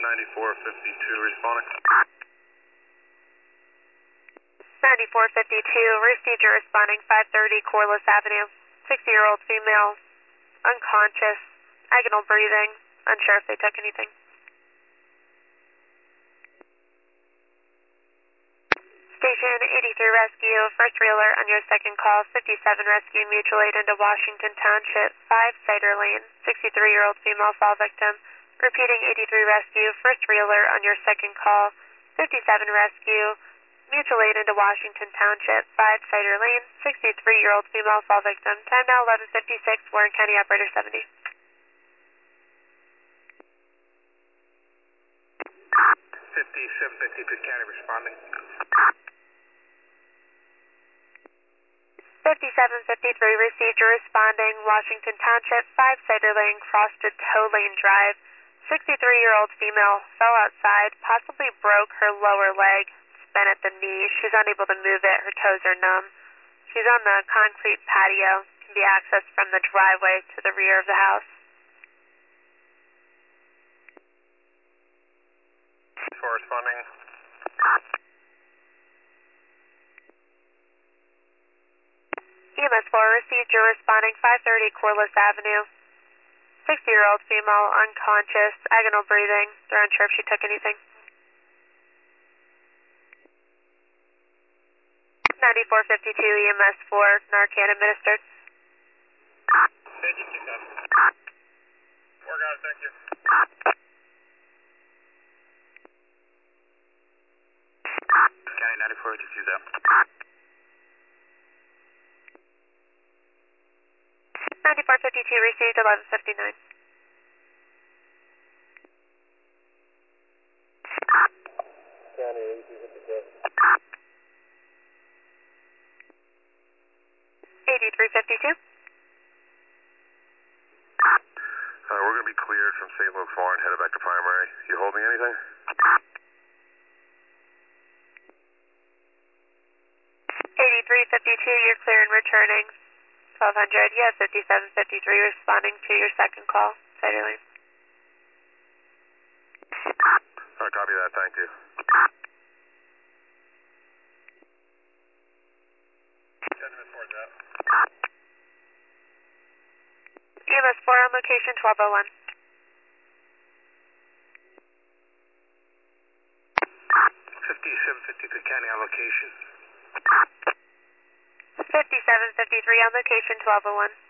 9452 responding. 9452, received your responding 530 Corliss Avenue. 60-year-old female, unconscious, agonal breathing, unsure if they took anything. Station 83 Rescue, first reeler on your second call, 57 Rescue, mutual aid into Washington Township, 5 Cider Lane, 63-year-old female fall victim. Repeating 83 Rescue, first reeler on your second call, 57 Rescue, mutual aid into Washington Township, 5 Cider Lane, 63-year-old female fall victim. Time now 11:56, Warren County Operator 70. 5750 Pitt County responding. 5753 received your responding Washington Township, 5 Cider Lane, Frosted Toe Lane Drive. 63-year-old female fell outside, possibly broke her lower leg, bent at the knee. She's unable to move it. Her toes are numb. She's on the concrete patio, can be accessed from the driveway to the rear of the house. Corresponding. EMS 4 received your responding 530 Corliss Avenue. 60-year-old female, unconscious, agonal breathing. They're unsure if she took anything. 9452 EMS 4, Narcan administered. Thank you, 2000. 4 got it, thank you. County 9452 out. 9452 received 11:59. County 8352. 8352. We're going to be cleared from St. Luke's Warren, headed back to primary. You holding anything? 8352, you're clear and returning. 1200, you have 5753 responding to your second call. Cider Lane. Copy that, thank you. EMS 4 on location 1201. 5753 County on location. 5753 on location 1201.